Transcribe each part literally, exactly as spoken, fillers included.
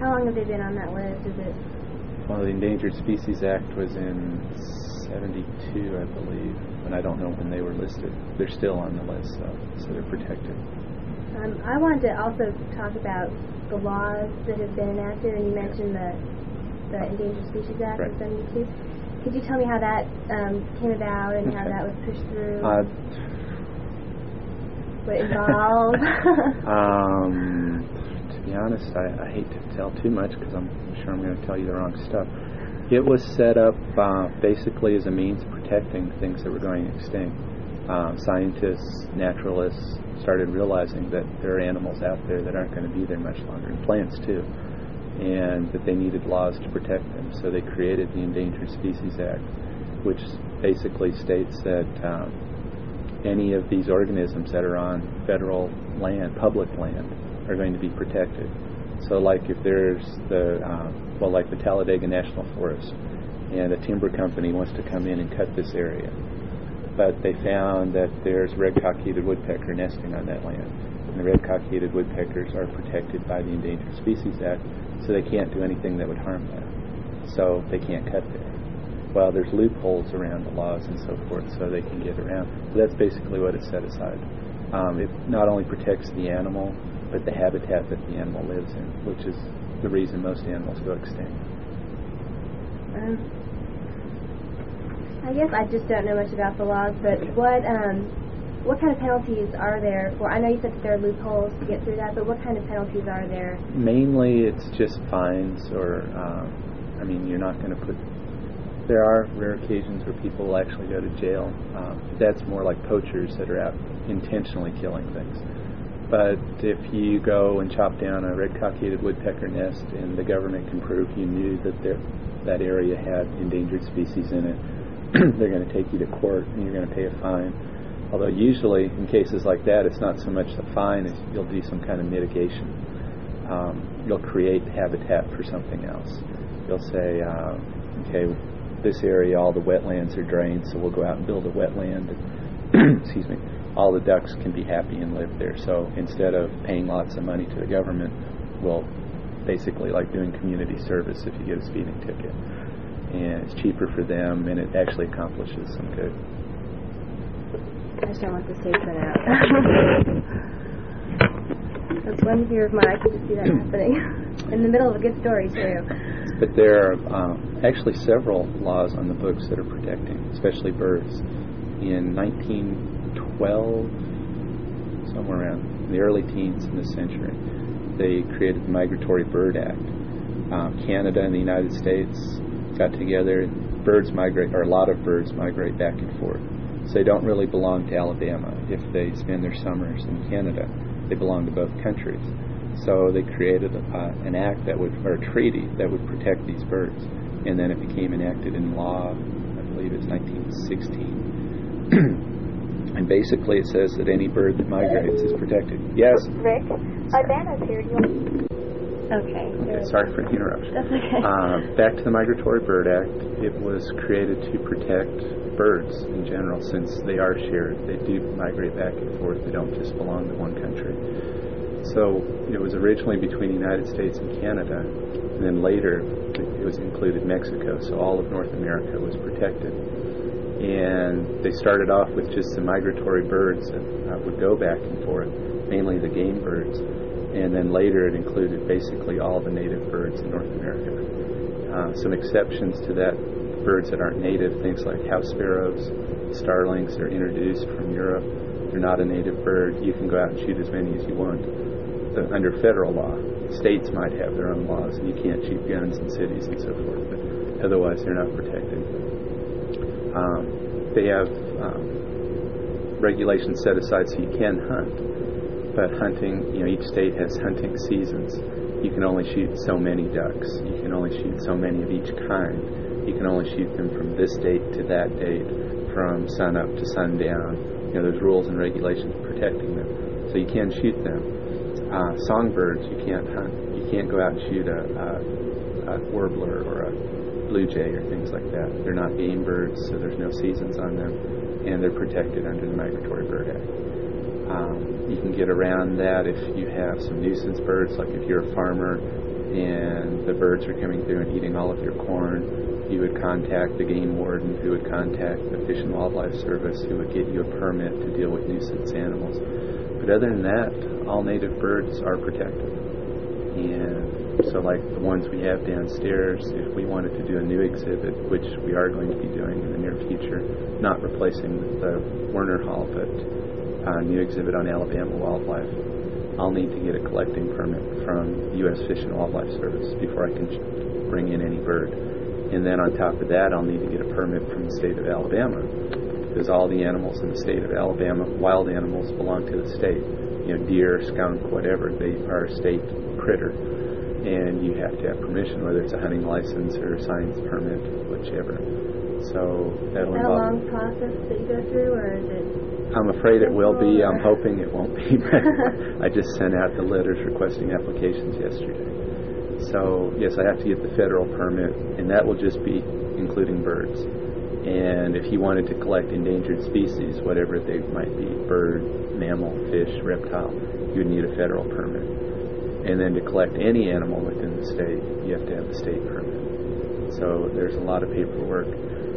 How long have they been on that list? Is it? Well, the Endangered Species Act was in seventy-two, I believe, and I don't know when they were listed. They're still on the list, so, so they're protected. Um, I wanted to also talk about the laws that have been enacted, and you mentioned the the Endangered Species Act right. in seventy-two. Could you tell me how that um, came about and okay. how that was pushed through? Uh, what it involved? um, to be honest, I, I hate to tell too much because I'm sure I'm going to tell you the wrong stuff. It was set up uh, basically as a means of protecting things that were going extinct. Uh, scientists, naturalists started realizing that there are animals out there that aren't going to be there much longer, and plants too, and that they needed laws to protect them. So they created the Endangered Species Act, which basically states that um, any of these organisms that are on federal land, public land, are going to be protected. So like if there's the, uh, well like the Talladega National Forest, and a timber company wants to come in and cut this area, but they found that there's red-cockaded woodpecker nesting on that land. And the red-cockaded woodpeckers are protected by the Endangered Species Act, so they can't do anything that would harm them. So they can't cut there. Well, there's loopholes around the laws and so forth, so they can get around. So that's basically what it's set aside. Um, it not only protects the animal, but the habitat that the animal lives in, which is the reason most animals go extinct. Um, I guess I just don't know much about the laws, but what um, what kind of penalties are there for? I know you said that there are loopholes to get through that, but what kind of penalties are there? Mainly, it's just fines, or um, I mean, you're not going to put. There are rare occasions where people will actually go to jail. Um, that's more like poachers that are out intentionally killing things. But if you go and chop down a red-cockaded woodpecker nest and the government can prove you knew that there, that area had endangered species in it, they're going to take you to court and you're going to pay a fine. Although usually in cases like that, it's not so much the fine as you'll do some kind of mitigation. Um, you'll create habitat for something else. You'll say, uh, okay, this area, all the wetlands are drained, so we'll go out and build a wetland. And excuse me. All the ducks can be happy and live there. So instead of paying lots of money to the government, we'll basically like doing community service if you get a speeding ticket. And it's cheaper for them, and it actually accomplishes some good. I just don't want this tape run out. That's one fear of mine. I can just see that happening in the middle of a good story, too. But there are um, actually several laws on the books that are protecting, especially birds. In nineteen twelve, somewhere around the early teens in this century, they created the Migratory Bird Act. Um, Canada and the United States got together. Birds migrate, or a lot of birds migrate back and forth. So they don't really belong to Alabama. If they spend their summers in Canada, they belong to both countries. So they created a, uh, an act that would, or a treaty that would protect these birds. And then it became enacted in law, I believe it's nineteen sixteen. And basically it says that any bird that migrates is protected. Yes? Rick, Ibana's here. You okay. Okay, sorry for the interruption. That's okay. Uh, back to the Migratory Bird Act. It was created to protect birds in general, since they are shared. They do migrate back and forth. They don't just belong to one country. So it was originally between the United States and Canada, and then later it was included Mexico, so all of North America was protected. And they started off with just the migratory birds that uh, would go back and forth, mainly the game birds. And then later it included basically all the native birds in North America. Uh, some exceptions to that, birds that aren't native, things like house sparrows, starlings are introduced from Europe. They're not a native bird. You can go out and shoot as many as you want. The, under federal law, states might have their own laws, and you can't shoot guns in cities and so forth, but otherwise they're not protected. Um, they have um, regulations set aside so you can hunt, but hunting, you know, each state has hunting seasons. You can only shoot so many ducks. You can only shoot so many of each kind. You can only shoot them from this date to that date, from sun up to sundown. You know, there's rules and regulations protecting them, so you can shoot them. Uh, songbirds, you can't hunt. You can't go out and shoot a, a, a warbler or a blue jay or things like that. They're not game birds, so there's no seasons on them, and they're protected under the Migratory Bird Act. Um, you can get around that if you have some nuisance birds, like if you're a farmer and the birds are coming through and eating all of your corn, you would contact the game warden, who would contact the Fish and Wildlife Service, who would get you a permit to deal with nuisance animals. But other than that, all native birds are protected. And so like the ones we have downstairs, if we wanted to do a new exhibit, which we are going to be doing in the near future, not replacing the Werner Hall, but a new exhibit on Alabama wildlife, I'll need to get a collecting permit from U S Fish and Wildlife Service before I can bring in any bird. And then on top of that, I'll need to get a permit from the state of Alabama, because all the animals in the state of Alabama, wild animals, belong to the state. You know, deer, skunk, whatever, they are a state critter. And you have to have permission, whether it's a hunting license or a science permit, whichever. So that'll Is that a involve... long process that you go through, or is it... I'm afraid it will be. I'm hoping it won't be. I just sent out the letters requesting applications yesterday. So, yes, I have to get the federal permit, and that will just be including birds. And if you wanted to collect endangered species, whatever they might be, bird, mammal, fish, reptile, you would need a federal permit. And then to collect any animal within the state, you have to have a state permit. So there's a lot of paperwork.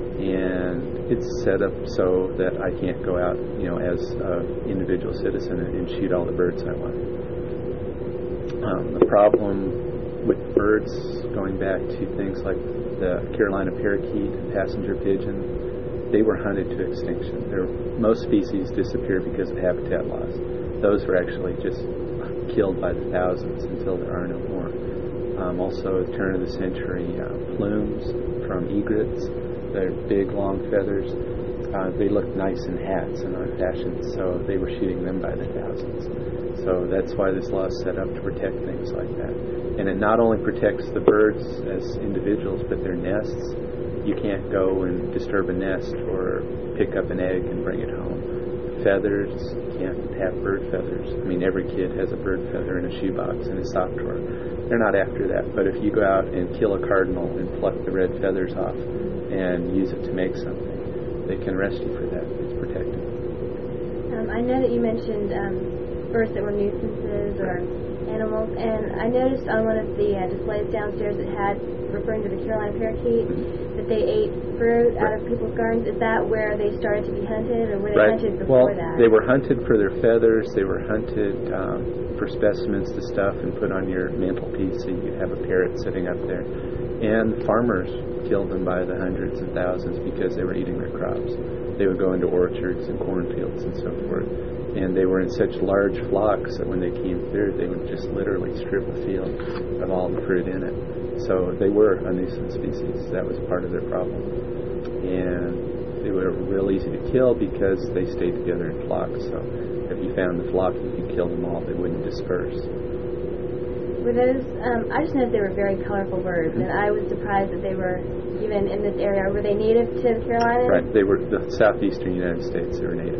And it's set up so that I can't go out, you know, as an individual citizen and shoot all the birds I want. Um, the problem with birds, going back to things like the Carolina parakeet, passenger pigeon, they were hunted to extinction. There, most species disappear because of habitat loss. Those were actually just killed by the thousands until there are no more. Um, also, at the turn of the century, uh, plumes from egrets. They're big, long feathers. Uh, they look nice in hats and on fashions, so they were shooting them by the thousands. So that's why this law is set up, to protect things like that. And it not only protects the birds as individuals, but their nests. You can't go and disturb a nest or pick up an egg and bring it home. Feathers, you can't have bird feathers. I mean, every kid has a bird feather in a shoebox in his sock drawer. They're not after that, but if you go out and kill a cardinal and pluck the red feathers off and use it to make something, they can arrest you for that. It's protected. Um, I know that you mentioned um, birds that were nuisances or animals, and I noticed on one of the uh, displays downstairs it had, referring to the Carolina parakeet, that they ate fruit out of people's gardens. Is that where they started to be hunted, or were they Right. hunted before well, that? They were hunted for their feathers. They were hunted um, for specimens to stuff and put on your mantelpiece so you could have a parrot sitting up there. And farmers killed them by the hundreds and thousands because they were eating their crops. They would go into orchards and cornfields and so forth. And they were in such large flocks that when they came through, they would just literally strip the field of all the fruit in it. So they were a nuisance species. That was part of their problem. And they were real easy to kill because they stayed together in flocks. So if you found the flock, you could kill them all. They wouldn't disperse. Were those, um, I just noticed they were very colorful birds, and I was surprised that they were even in this area. Were they native to the Carolinas? Right. They were the southeastern United States. They were native.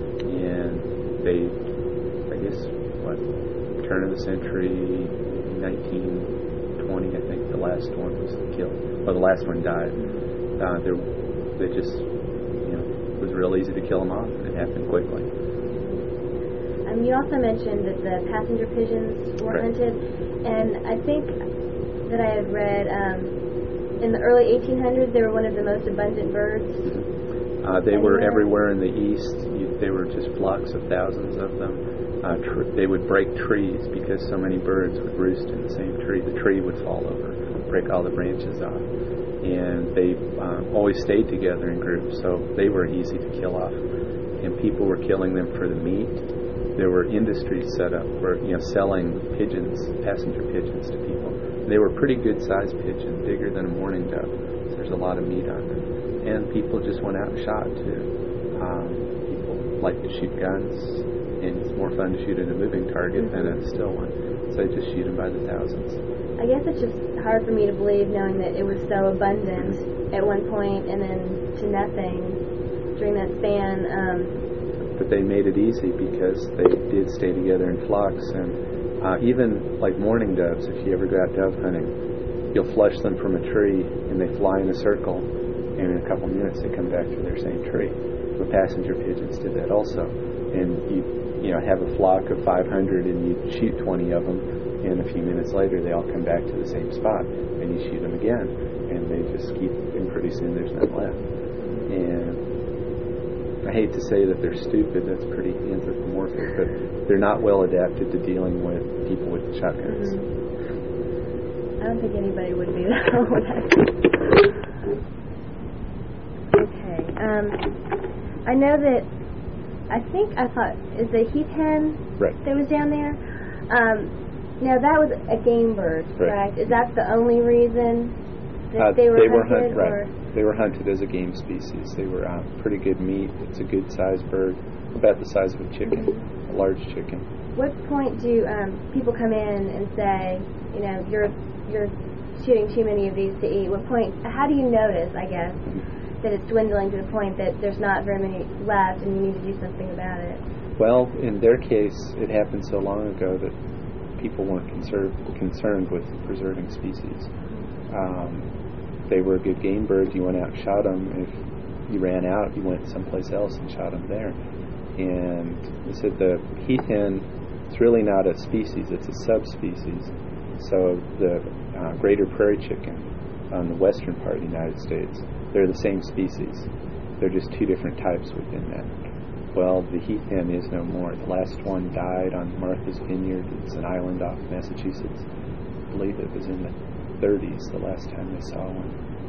And they, I guess, what, turn of the century, nineteen twenty, I think the last one was killed. Well, the last one died. Uh, they just, you know, it was real easy to kill them off, and it happened quickly. Um, you also mentioned that the passenger pigeons were Right. hunted, and I think that I had read um, in the early eighteen hundreds they were one of the most abundant birds. Uh, they were Anywhere? everywhere in the east. You, they were just flocks of thousands of them. Uh, tr- they would break trees because so many birds would roost in the same tree. The tree would fall over, break all the branches off. And they uh, always stayed together in groups, so they were easy to kill off. And people were killing them for the meat. There were industries set up for, you know, selling pigeons, passenger pigeons to people. They were pretty good-sized pigeon, bigger than a mourning dove. So there's a lot of meat on them. And people just went out and shot, too. Um, people like to shoot guns, and it's more fun to shoot at a moving target than a still one. So they just shoot them by the thousands. I guess it's just hard for me to believe, knowing that it was so abundant at one point and then to nothing during that span. Um, but they made it easy because they did stay together in flocks. And uh, even like mourning doves, if you ever go out dove hunting, you'll flush them from a tree and they fly in a circle, and in a couple minutes they come back to their same tree. The passenger pigeons did that also. And you you know, have a flock of five hundred and you shoot twenty of them, and a few minutes later they all come back to the same spot, and you shoot them again, and they just keep, and pretty soon there's none left. And I hate to say that they're stupid, that's pretty anthropomorphic, but they're not well adapted to dealing with people with shotguns. Mm-hmm. I don't think anybody would be that. Okay. Um, I know that, I think I thought, is the heath hen right. that was down there? Um, now that was a game bird, right? Correct? Is that the only reason that uh, they were they hunted? Were hunt, or? right. They were hunted as a game species. They were uh, pretty good meat. It's a good sized bird, about the size of a chicken, a large chicken. What point do um, people come in and say, you know, you're you're shooting too many of these to eat? What point? How do you notice, I guess, that it's dwindling to the point that there's not very many left and you need to do something about it? Well, in their case, it happened so long ago that people weren't concerned concerned with preserving species. Um, they were good game birds. You went out and shot them. If you ran out, you went someplace else and shot them there. And they said the heath hen, it's really not a species, it's a subspecies. So the uh, greater prairie chicken on the western part of the United States, they're the same species. They're just two different types within that. Well, the heath hen is no more. The last one died on Martha's Vineyard. It's an island off Massachusetts. I believe it was in the thirties the last time they saw one.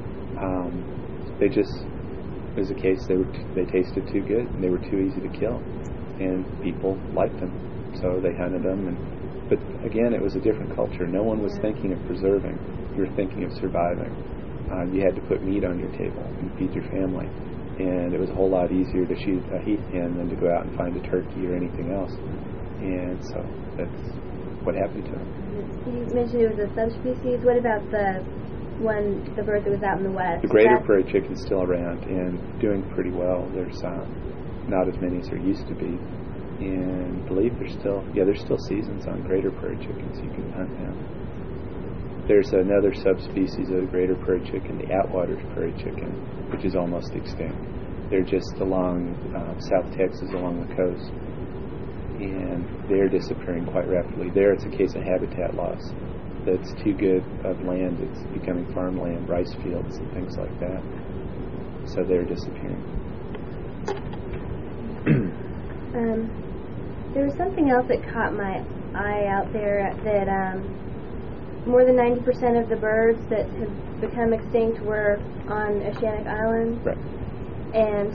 Um, they just, it was a case they were t- they tasted too good and they were too easy to kill, and people liked them, so they hunted them. And but again, it was a different culture. No one was thinking of preserving. You were thinking of surviving. Uh, you had to put meat on your table and feed your family. And it was a whole lot easier to shoot a heath hen than to go out and find a turkey or anything else. And so that's what happened to them. You mentioned it was a subspecies. What about the one, the bird that was out in the west? The greater prairie chicken's still around and doing pretty well. There's uh, not as many as there used to be. And I believe there's still, yeah, there's still seasons on greater prairie chickens. You can hunt now. There's another subspecies of the greater prairie chicken, the Atwater's prairie chicken, which is almost extinct. They're just along uh, South Texas, along the coast, and they're disappearing quite rapidly. There, it's a case of habitat loss. That's too good of land. It's becoming farmland, rice fields, and things like that. So they're disappearing. um, there was something else that caught my eye out there that. Um, More than ninety percent of the birds that have become extinct were on Oceanic Island. Right. And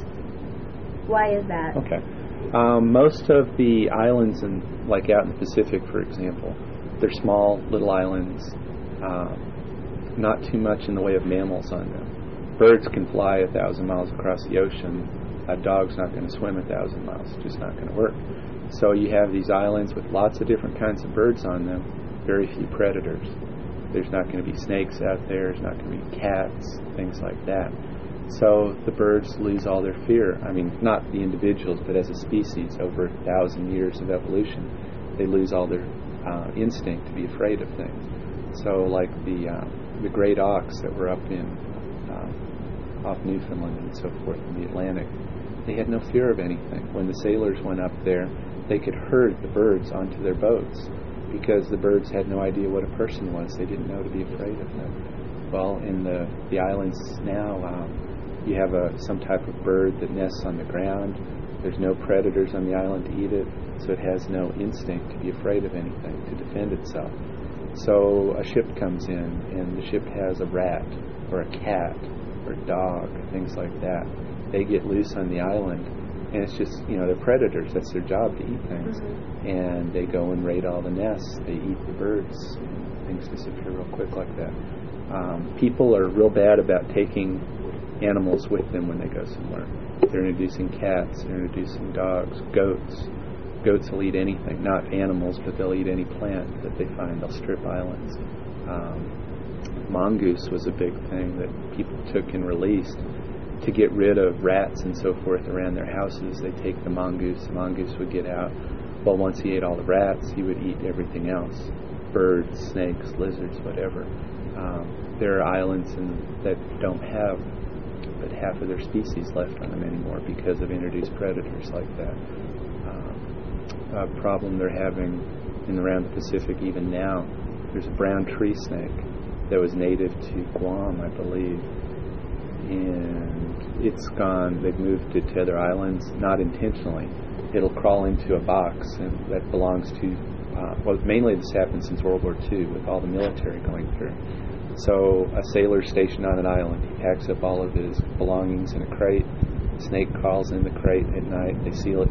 why is that? Okay. Um, most of the islands, in, like out in the Pacific, for example, they're small little islands, uh, not too much in the way of mammals on them. Birds can fly a thousand miles across the ocean. A dog's not going to swim a thousand miles. It's just not going to work. So you have these islands with lots of different kinds of birds on them. Very few predators. There's not going to be snakes out there. There's not going to be cats, things like that. So the birds lose all their fear. I mean, not the individuals, but as a species, over a thousand years of evolution, they lose all their uh, instinct to be afraid of things. So, like the uh, the great auks that were up in uh, off Newfoundland and so forth in the Atlantic, they had no fear of anything. When the sailors went up there, they could herd the birds onto their boats, because the birds had no idea what a person was. They didn't know to be afraid of them. Well, in the, the islands now, um, you have a, some type of bird that nests on the ground. There's no predators on the island to eat it, so it has no instinct to be afraid of anything, to defend itself. So a ship comes in, and the ship has a rat, or a cat, or a dog, things like that. They get loose on the island, and it's just, you know, they're predators. That's their job, to eat things. Mm-hmm. And they go and raid all the nests. They eat the birds. And things disappear real quick like that. Um, people are real bad about taking animals with them when they go somewhere. They're introducing cats. They're introducing dogs, goats. Goats will eat anything. Not animals, but they'll eat any plant that they find. They'll strip islands. Um, mongoose was a big thing that people took and released to get rid of rats and so forth around their houses. They take the mongoose. The mongoose would get out. Well, once he ate all the rats, he would eat everything else. Birds, snakes, lizards, whatever. Um, there are islands in, that don't have but half of their species left on them anymore because of introduced predators like that. Um, uh, problem they're having in around the Pacific even now. There's a brown tree snake that was native to Guam, I believe, and it's gone. They've moved it to other islands, not intentionally. It'll crawl into a box and that belongs to, uh, well, mainly this happened since World War Two with all the military going through. So a sailor stationed on an island, he packs up all of his belongings in a crate. The snake crawls in the crate at night. They seal it